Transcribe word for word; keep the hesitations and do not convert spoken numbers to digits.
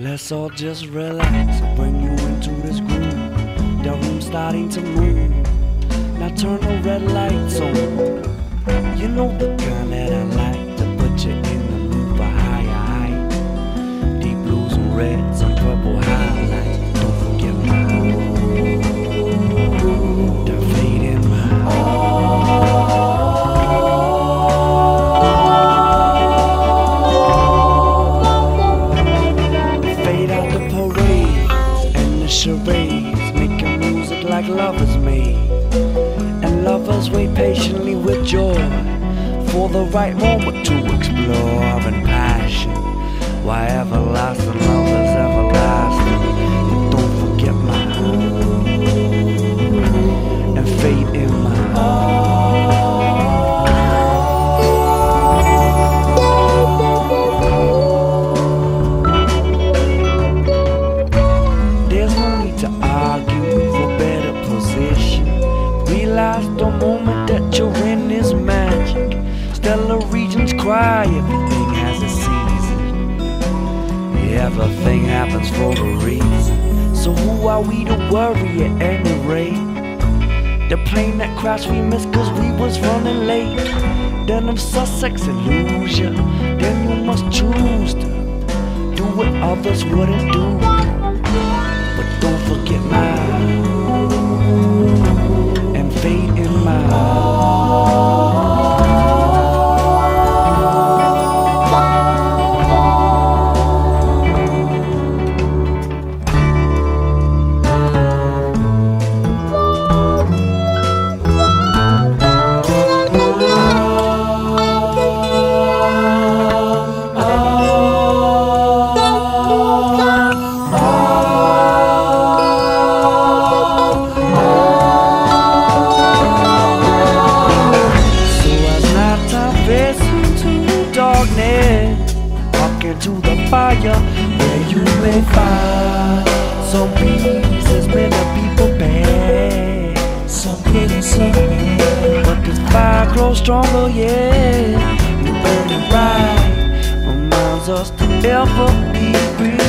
Let's all just relax and bring you into this groove. The room's starting to move. Now turn the red lights on. You know the kind that I like to put you in the mood for higher height. Deep blues and reds and purple highlights. Don't forget mine. The fade in mine. Fade out the parades and the charades, making music like lovers made. And lovers wait patiently with joy for the right moment to explore in passion. Why everlasting love is everlasting. And don't forget mine. And fate in mine. There's no need to argue for better position. Realize the moment that you're in is magic. Stellar regions cry, everything has a season. Everything happens for a reason. So who are we to worry at any rate? The plane that crashed we missed cause we was running late. Then if Sussex lose ya, then you must choose to do what others wouldn't do. But don't forget mine. And fate in mine. To the fire where you may find some pieces many people bear, some hidden somewhere. But this fire grows stronger, yeah. We burn it right, reminds us to ever be free.